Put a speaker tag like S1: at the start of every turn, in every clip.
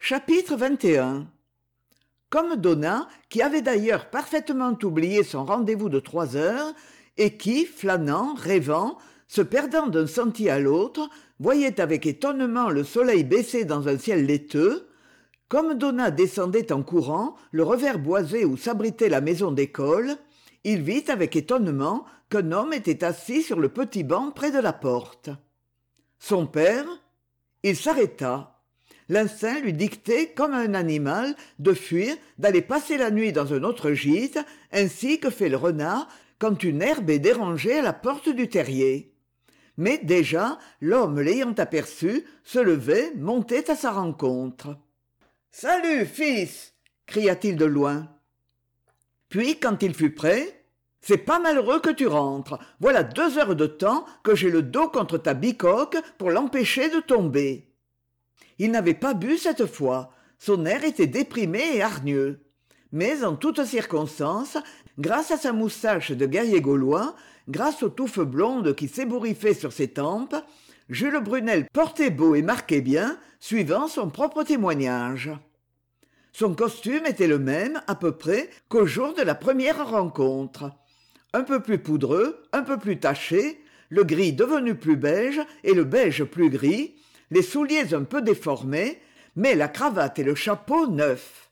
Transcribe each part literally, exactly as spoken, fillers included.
S1: Chapitre vingt et un. Comme Donat, qui avait d'ailleurs parfaitement oublié son rendez-vous de trois heures, et qui, flânant, rêvant, se perdant d'un sentier à l'autre, voyait avec étonnement le soleil baisser dans un ciel laiteux, comme Donat descendait en courant le revers boisé où s'abritait la maison d'école, il vit avec étonnement qu'un homme était assis sur le petit banc près de la porte. Son père? Il s'arrêta. L'instinct lui dictait, comme à un animal, de fuir, d'aller passer la nuit dans un autre gîte, ainsi que fait le renard quand une herbe est dérangée à la porte du terrier. Mais déjà, l'homme l'ayant aperçu, se levait, montait à sa rencontre. « Salut, fils !» cria-t-il de loin. Puis, quand il fut prêt, « C'est pas malheureux que tu rentres. Voilà deux heures de temps que j'ai le dos contre ta bicoque pour l'empêcher de tomber. » Il n'avait pas bu cette fois, son air était déprimé et hargneux. Mais en toutes circonstances, grâce à sa moustache de guerrier gaulois, grâce aux touffes blondes qui s'ébouriffaient sur ses tempes, Jules Brunel portait beau et marquait bien, suivant son propre témoignage. Son costume était le même, à peu près, qu'au jour de la première rencontre. Un peu plus poudreux, un peu plus taché, le gris devenu plus beige et le beige plus gris, les souliers un peu déformés, mais la cravate et le chapeau neufs.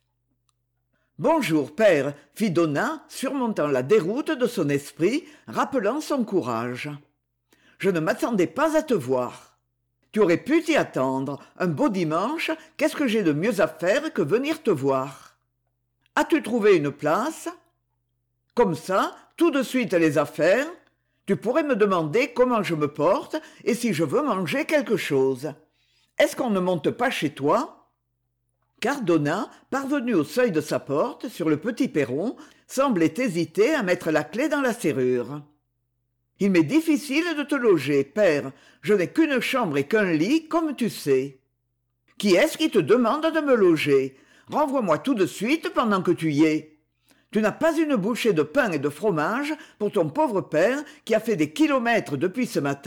S1: « Bonjour, père » fit Donat, surmontant la déroute de son esprit, rappelant son courage. « Je ne m'attendais pas à te voir. Tu aurais pu t'y attendre. Un beau dimanche, qu'est-ce que j'ai de mieux à faire que venir te voir? As-tu trouvé une place? Comme ça, tout de suite les affaires. Tu pourrais me demander comment je me porte et si je veux manger quelque chose. Est-ce qu'on ne monte pas chez toi ?» Car Donat, parvenu au seuil de sa porte, sur le petit perron, semblait hésiter à mettre la clé dans la serrure. « Il m'est difficile de te loger, père. Je n'ai qu'une chambre et qu'un lit, comme tu sais. »« Qui est-ce qui te demande de me loger? Renvoie-moi tout de suite pendant que tu y es. Tu n'as pas une bouchée de pain et de fromage pour ton pauvre père qui a fait des kilomètres depuis ce matin ?»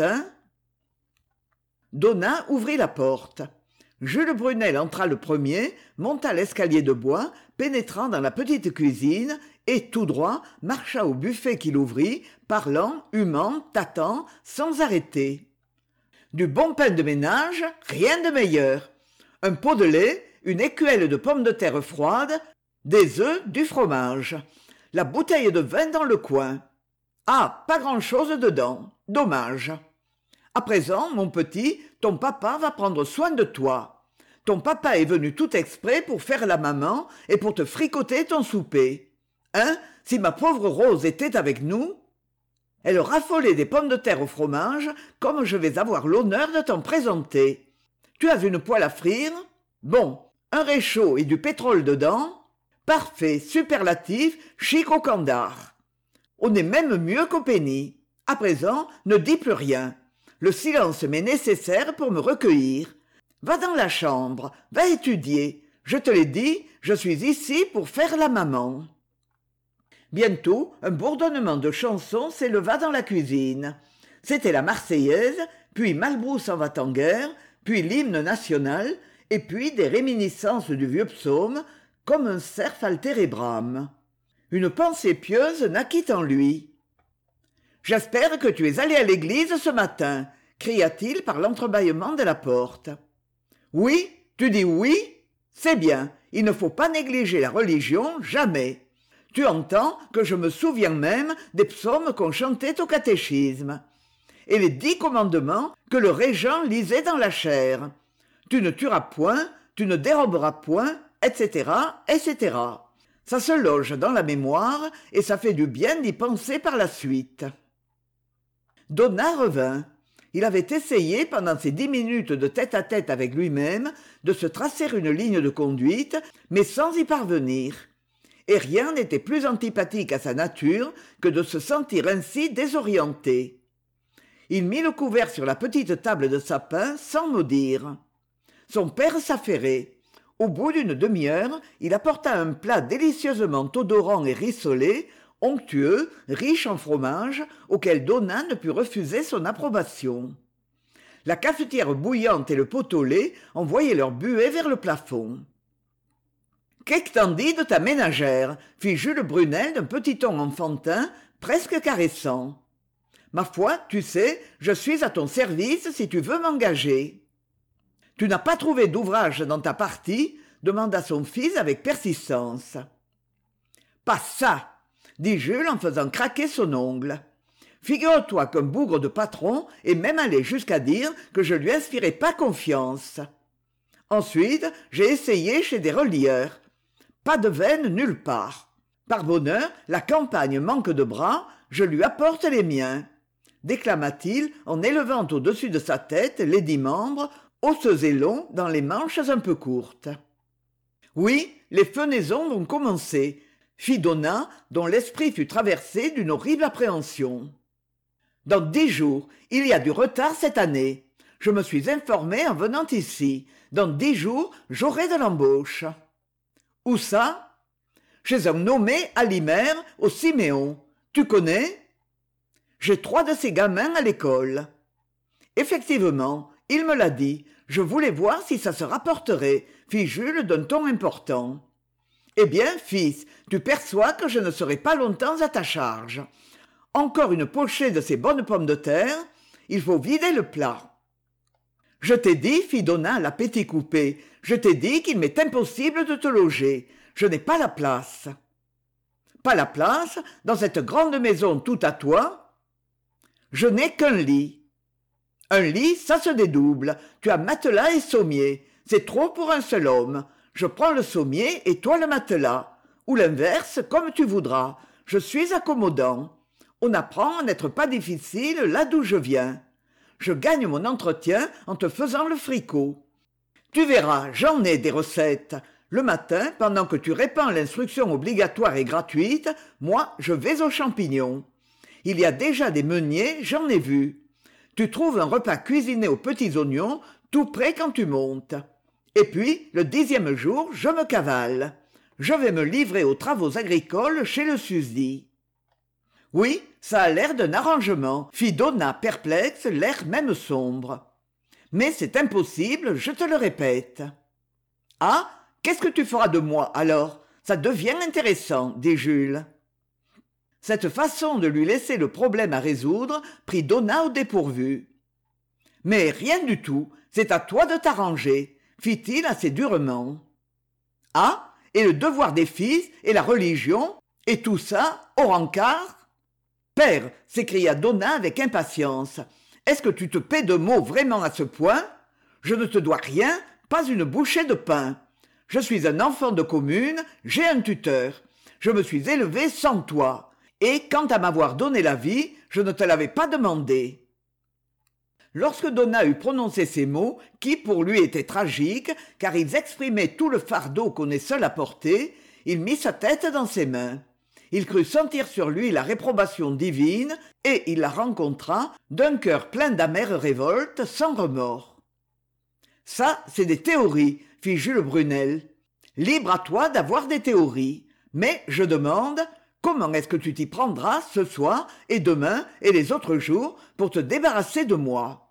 S1: Donat ouvrit la porte. Jules Brunel entra le premier, monta l'escalier de bois, pénétrant dans la petite cuisine, et, tout droit, marcha au buffet qu'il ouvrit, parlant, humant, tâtant, sans arrêter. Du bon pain de ménage, rien de meilleur. Un pot de lait, une écuelle de pommes de terre froides, des œufs, du fromage. La bouteille de vin dans le coin. Ah, pas grand-chose dedans. Dommage. À présent, mon petit, ton papa va prendre soin de toi. Ton papa est venu tout exprès pour faire la maman et pour te fricoter ton souper. Hein, si ma pauvre Rose était avec nous? Elle raffolait des pommes de terre au fromage, comme je vais avoir l'honneur de t'en présenter. Tu as une poêle à frire? Bon, un réchaud et du pétrole dedans? Parfait, superlatif, chic au candard. On est même mieux qu'au Penny. À présent, ne dis plus rien. Le silence m'est nécessaire pour me recueillir. Va dans la chambre, va étudier. Je te l'ai dit, je suis ici pour faire la maman. » Bientôt, un bourdonnement de chansons s'éleva dans la cuisine. C'était la Marseillaise, puis Malbrousse en va-t-en-guerre, puis l'hymne national, et puis des réminiscences du vieux psaume, comme un cerf altérébram. Une pensée pieuse naquit en lui. « J'espère que tu es allé à l'église ce matin » cria-t-il par l'entrebâillement de la porte. « Oui, tu dis oui? C'est bien, il ne faut pas négliger la religion, jamais. Tu entends que je me souviens même des psaumes qu'on chantait au catéchisme. Et les dix commandements que le régent lisait dans la chaire. Tu ne tueras point, tu ne déroberas point, et cetera, et cetera. Ça se loge dans la mémoire et ça fait du bien d'y penser par la suite. » Donat revint. Il avait essayé, pendant ces dix minutes de tête-à-tête avec lui-même, de se tracer une ligne de conduite, mais sans y parvenir. Et rien n'était plus antipathique à sa nature que de se sentir ainsi désorienté. Il mit le couvert sur la petite table de sapin sans mot dire. Son père s'affairait. Au bout d'une demi-heure, il apporta un plat délicieusement odorant et rissolé, onctueux, riche en fromage, auquel Donat ne put refuser son approbation. La cafetière bouillante et le pot au lait envoyaient leur buée vers le plafond. Qu'est-ce que t'en dis de ta ménagère fit Jules Brunel d'un petit ton enfantin, presque caressant. Ma foi, tu sais, je suis à ton service si tu veux m'engager. Tu n'as pas trouvé d'ouvrage dans ta partie demanda son fils avec persistance. Pas ça, dit Jules en faisant craquer son ongle. Figure-toi qu'un bougre de patron est même allé jusqu'à dire que je lui inspirais pas confiance. Ensuite, j'ai essayé chez des relieurs. Pas de veine nulle part. Par bonheur, la campagne manque de bras, je lui apporte les miens, déclama-t-il en élevant au-dessus de sa tête les dix membres, osseux et longs dans les manches un peu courtes. Oui, les fenaisons vont commencer, fit Donat, dont l'esprit fut traversé d'une horrible appréhension. Dans dix jours, il y a du retard cette année. Je me suis informé en venant ici. Dans dix jours, j'aurai de l'embauche. Où ça? Chez un nommé Alimer au Siméon. Tu connais? J'ai trois de ces gamins à l'école. Effectivement, il me l'a dit. Je voulais voir si ça se rapporterait, fit Jules d'un ton important. Eh bien, fils, tu perçois que je ne serai pas longtemps à ta charge. Encore une pochée de ces bonnes pommes de terre, il faut vider le plat. Je t'ai dit, fit Donat à l'appétit coupé, je t'ai dit qu'il m'est impossible de te loger. Je n'ai pas la place. Pas la place dans cette grande maison tout à toi? Je n'ai qu'un lit. Un lit, ça se dédouble. Tu as matelas et sommier. C'est trop pour un seul homme. Je prends le sommier et toi le matelas. Ou l'inverse, comme tu voudras. Je suis accommodant. On apprend à n'être pas difficile là d'où je viens. Je gagne mon entretien en te faisant le fricot. Tu verras, j'en ai des recettes. Le matin, pendant que tu répands l'instruction obligatoire et gratuite, moi, je vais aux champignons. Il y a déjà des meuniers, j'en ai vu. Tu trouves un repas cuisiné aux petits oignons, tout prêt quand tu montes. Et puis, le dixième jour, je me cavale. Je vais me livrer aux travaux agricoles chez le susdit. Oui, ça a l'air d'un arrangement, fit Donat perplexe, l'air même sombre. Mais c'est impossible, je te le répète. Ah, qu'est-ce que tu feras de moi, alors? Ça devient intéressant, dit Jules. Cette façon de lui laisser le problème à résoudre prit Donat au dépourvu. Mais rien du tout, c'est à toi de t'arranger, fit-il assez durement. Ah, et le devoir des fils, et la religion, et tout ça, au rencard? Père, s'écria Donat avec impatience, est-ce que tu te paies de mots vraiment à ce point? Je ne te dois rien, pas une bouchée de pain. Je suis un enfant de commune, j'ai un tuteur. Je me suis élevé sans toi. Et quant à m'avoir donné la vie, je ne te l'avais pas demandé. Lorsque Donat eut prononcé ces mots, qui pour lui étaient tragiques, car ils exprimaient tout le fardeau qu'on est seul à porter, il mit sa tête dans ses mains. Il crut sentir sur lui la réprobation divine, et il la rencontra d'un cœur plein d'amère révolte, sans remords. Ça, c'est des théories, fit Jules Brunel. Libre à toi d'avoir des théories. Mais, je demande, comment est-ce que tu t'y prendras ce soir et demain et les autres jours pour te débarrasser de moi?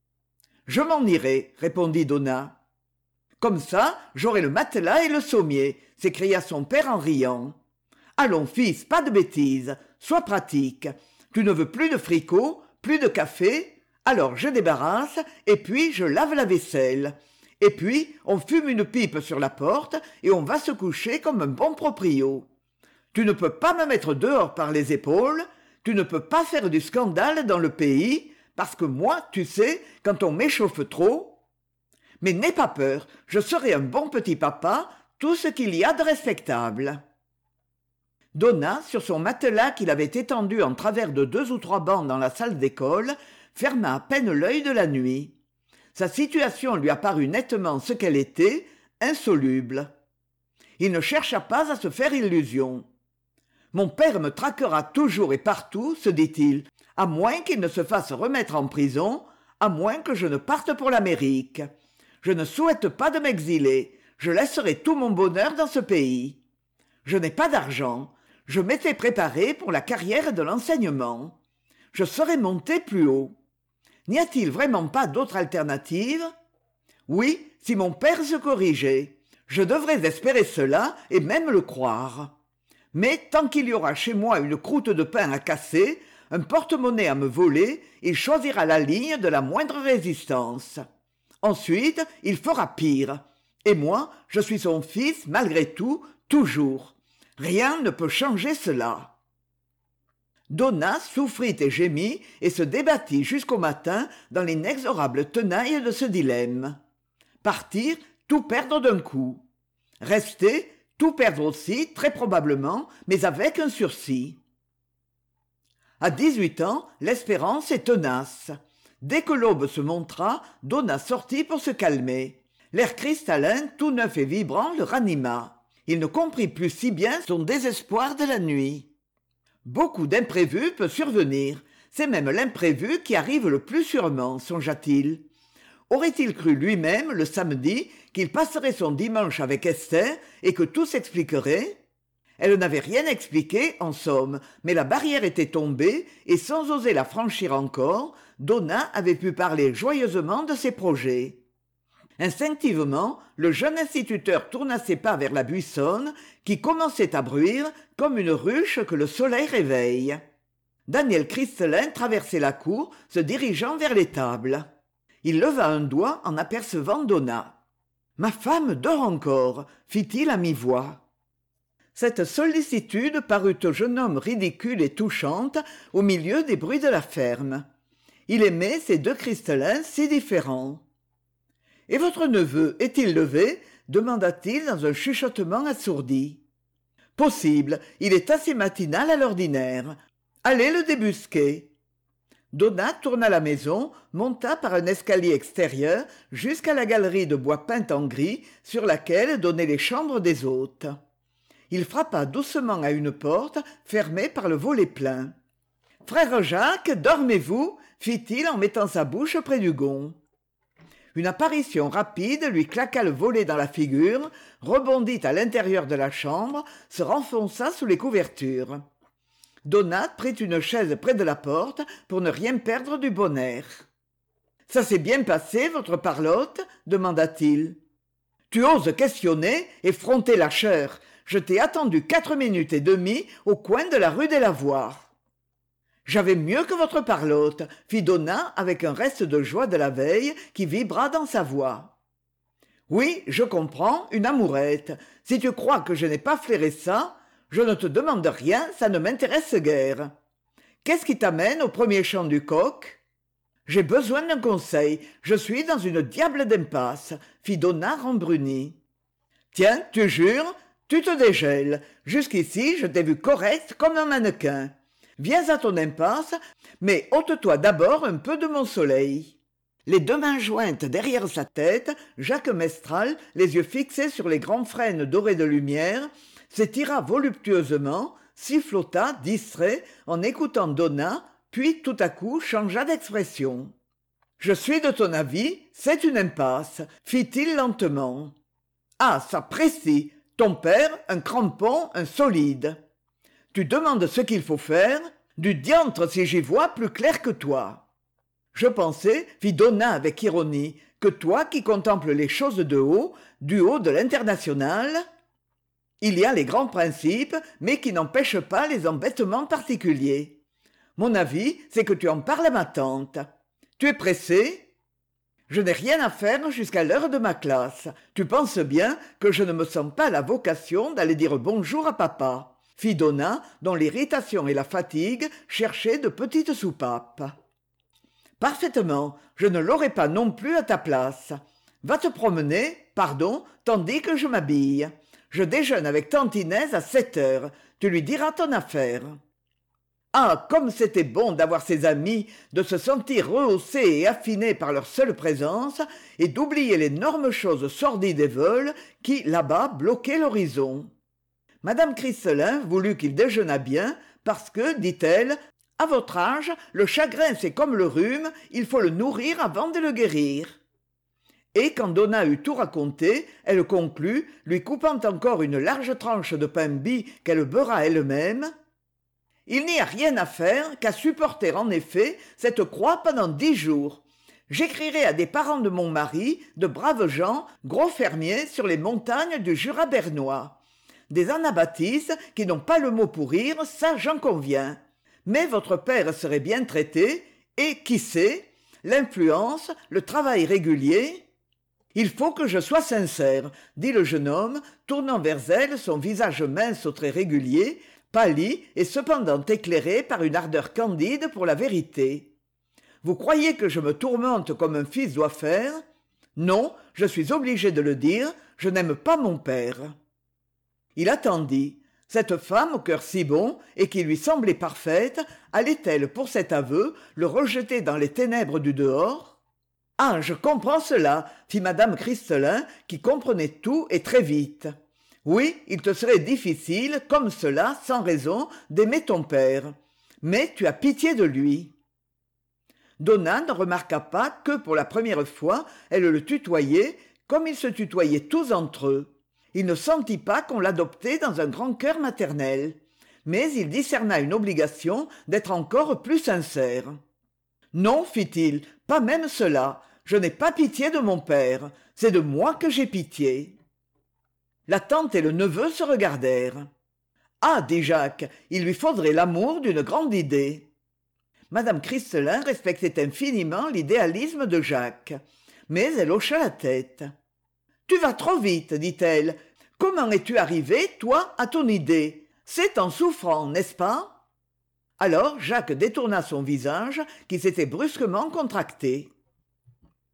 S1: Je m'en irai, répondit Donat. Comme ça, j'aurai le matelas et le sommier, s'écria son père en riant. Allons, fils, pas de bêtises, sois pratique. Tu ne veux plus de fricot, plus de café? Alors je débarrasse, et puis je lave la vaisselle. Et puis on fume une pipe sur la porte, et on va se coucher comme un bon proprio. Tu ne peux pas me mettre dehors par les épaules, tu ne peux pas faire du scandale dans le pays, parce que moi, tu sais, quand on m'échauffe trop... Mais n'aie pas peur, je serai un bon petit papa, tout ce qu'il y a de respectable. Donat, sur son matelas qu'il avait étendu en travers de deux ou trois bancs dans la salle d'école, ferma à peine l'œil de la nuit. Sa situation lui apparut nettement ce qu'elle était, insoluble. Il ne chercha pas à se faire illusion. « Mon père me traquera toujours et partout, se dit-il, à moins qu'il ne se fasse remettre en prison, à moins que je ne parte pour l'Amérique. Je ne souhaite pas de m'exiler, je laisserai tout mon bonheur dans ce pays. Je n'ai pas d'argent. Je m'étais préparé pour la carrière de l'enseignement. Je serais monté plus haut. N'y a-t-il vraiment pas d'autre alternative? Oui, si mon père se corrigeait. Je devrais espérer cela et même le croire. Mais tant qu'il y aura chez moi une croûte de pain à casser, un porte-monnaie à me voler, il choisira la ligne de la moindre résistance. Ensuite, il fera pire. Et moi, je suis son fils malgré tout, toujours. Rien ne peut changer cela. Donna souffrit et gémit et se débattit jusqu'au matin dans l'inexorable tenaille de ce dilemme. Partir, tout perdre d'un coup. Rester, tout perdre aussi, très probablement, mais avec un sursis. À dix-huit ans, l'espérance est tenace. Dès que l'aube se montra, Donna sortit pour se calmer. L'air cristallin, tout neuf et vibrant, le ranima. Il ne comprit plus si bien son désespoir de la nuit. Beaucoup d'imprévus peut survenir. C'est même l'imprévu qui arrive le plus sûrement, songea-t-il. Aurait-il cru lui-même, le samedi, qu'il passerait son dimanche avec Esther et que tout s'expliquerait ? Elle n'avait rien expliqué, en somme, mais la barrière était tombée et sans oser la franchir encore, Donna avait pu parler joyeusement de ses projets. Instinctivement, le jeune instituteur tourna ses pas vers la buissonne, qui commençait à bruire comme une ruche que le soleil réveille. Daniel Christelin traversait la cour, se dirigeant vers l'étable. Il leva un doigt en apercevant Donna. « Ma femme dort encore », fit-il à mi-voix. Cette sollicitude parut au jeune homme ridicule et touchante au milieu des bruits de la ferme. Il aimait ces deux Christelins si différents. « Et votre neveu est-il levé ?» demanda-t-il dans un chuchotement assourdi. « Possible, il est assez matinal à l'ordinaire. Allez le débusquer. » Donna tourna la maison, monta par un escalier extérieur jusqu'à la galerie de bois peint en gris sur laquelle donnaient les chambres des hôtes. Il frappa doucement à une porte fermée par le volet plein. « Frère Jacques, dormez-vous » fit-il en mettant sa bouche près du gond. Une apparition rapide lui claqua le volet dans la figure, rebondit à l'intérieur de la chambre, se renfonça sous les couvertures. Donna prit une chaise près de la porte pour ne rien perdre du bon air. « Ça s'est bien passé, votre parlotte ?» demanda-t-il. « Tu oses questionner, effronter la chair. Je t'ai attendu quatre minutes et demie au coin de la rue des Lavoirs. » « J'avais mieux que votre parlotte, » fit Donna avec un reste de joie de la veille qui vibra dans sa voix. « Oui, je comprends, une amourette. Si tu crois que je n'ai pas flairé ça, je ne te demande rien, ça ne m'intéresse guère. Qu'est-ce qui t'amène au premier chant du coq ? » « J'ai besoin d'un conseil, je suis dans une diable d'impasse, » fit Donna rembrunie. « Tiens, tu jures, tu te dégèles. Jusqu'ici, je t'ai vu correct comme un mannequin. Viens à ton impasse, mais ôte-toi d'abord un peu de mon soleil. » Les deux mains jointes derrière sa tête, Jacques Mestral, les yeux fixés sur les grands frênes dorés de lumière, s'étira voluptueusement, sifflota, distrait, en écoutant Donna, puis tout à coup changea d'expression. « Je suis de ton avis, c'est une impasse, » fit-il lentement. « Ah, ça précis, ton père, un crampon, un solide. Tu demandes ce qu'il faut faire, du diantre si j'y vois plus clair que toi. Je pensais, fit Donna avec ironie, que toi qui contemples les choses de haut, du haut de l'international, il y a les grands principes, mais qui n'empêchent pas les embêtements particuliers. Mon avis, c'est que tu en parles à ma tante. Tu es pressé ? Je n'ai rien à faire jusqu'à l'heure de ma classe. Tu penses bien que je ne me sens pas la vocation d'aller dire bonjour à papa, fit Donna, dont l'irritation et la fatigue cherchaient de petites soupapes. Parfaitement, je ne l'aurais pas non plus à ta place. Va te promener, pardon, tandis que je m'habille. Je déjeune avec tante Inès à sept heures. Tu lui diras ton affaire. Ah, comme c'était bon d'avoir ses amis, de se sentir rehaussés et affinés par leur seule présence, et d'oublier l'énorme chose sordides et vols qui, là-bas, bloquaient l'horizon. Madame Christelin voulut qu'il déjeunât bien, parce que, dit-elle, « À votre âge, le chagrin c'est comme le rhume, il faut le nourrir avant de le guérir. » Et quand Donna eut tout raconté, elle conclut, lui coupant encore une large tranche de pain bis qu'elle beurra elle-même. « Il n'y a rien à faire qu'à supporter en effet cette croix pendant dix jours. J'écrirai à des parents de mon mari, de braves gens, gros fermiers sur les montagnes du Jura bernois. Des anabaptistes qui n'ont pas le mot pour rire, ça j'en conviens. Mais votre père serait bien traité, et qui sait, l'influence, le travail régulier. Il faut que je sois sincère, dit le jeune homme, tournant vers elle son visage mince aux traits réguliers, pâli et cependant éclairé par une ardeur candide pour la vérité. Vous croyez que je me tourmente comme un fils doit faire? Non, je suis obligé de le dire, je n'aime pas mon père. Il attendit. Cette femme au cœur si bon et qui lui semblait parfaite, allait-elle, pour cet aveu, le rejeter dans les ténèbres du dehors? Ah, je comprends cela, fit madame Christelin, qui comprenait tout et très vite. Oui, il te serait difficile, comme cela, sans raison, d'aimer ton père. Mais tu as pitié de lui. Donna ne remarqua pas que, pour la première fois, elle le tutoyait, comme ils se tutoyaient tous entre eux. Il ne sentit pas qu'on l'adoptait dans un grand cœur maternel. Mais il discerna une obligation d'être encore plus sincère. « Non, fit-il, pas même cela. Je n'ai pas pitié de mon père. C'est de moi que j'ai pitié. » La tante et le neveu se regardèrent. « Ah, dit Jacques, il lui faudrait l'amour d'une grande idée. » Madame Christelin respectait infiniment l'idéalisme de Jacques. Mais elle hocha la tête. « Tu vas trop vite, dit-elle. Comment es-tu arrivé, toi, à ton idée? C'est en souffrant, n'est-ce pas ?» Alors Jacques détourna son visage, qui s'était brusquement contracté.